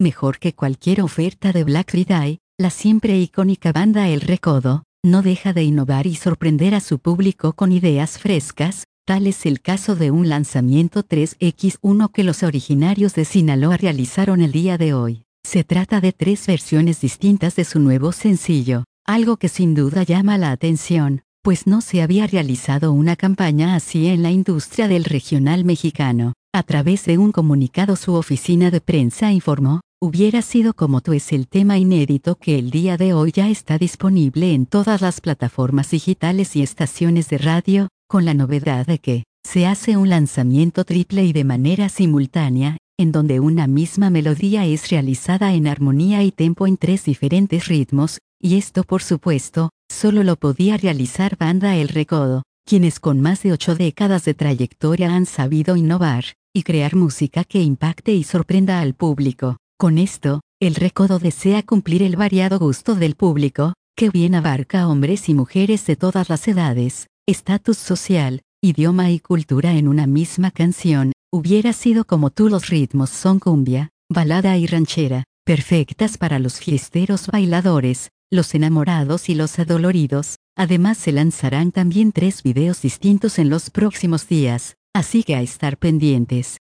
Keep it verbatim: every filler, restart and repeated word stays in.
Mejor que cualquier oferta de Black Friday, la siempre icónica banda El Recodo, no deja de innovar y sorprender a su público con ideas frescas. Tal es el caso de un lanzamiento tres por uno que los originarios de Sinaloa realizaron el día de hoy. Se trata de tres versiones distintas de su nuevo sencillo, algo que sin duda llama la atención, pues no se había realizado una campaña así en la industria del regional mexicano. A través de un comunicado su oficina de prensa informó: "Hubiera sido como tú" es el tema inédito que el día de hoy ya está disponible en todas las plataformas digitales y estaciones de radio, con la novedad de que se hace un lanzamiento triple y de manera simultánea, en donde una misma melodía es realizada en armonía y tempo en tres diferentes ritmos, y esto por supuesto, solo lo podía realizar Banda El Recodo, quienes con más de ocho décadas de trayectoria han sabido innovar y crear música que impacte y sorprenda al público. Con esto, El Recodo desea cumplir el variado gusto del público, que bien abarca a hombres y mujeres de todas las edades, estatus social, idioma y cultura en una misma canción. Hubiera sido como tú. Los ritmos son cumbia, balada y ranchera, perfectas para los fiesteros bailadores, los enamorados y los adoloridos. Además se lanzarán también tres videos distintos en los próximos días, así que a estar pendientes.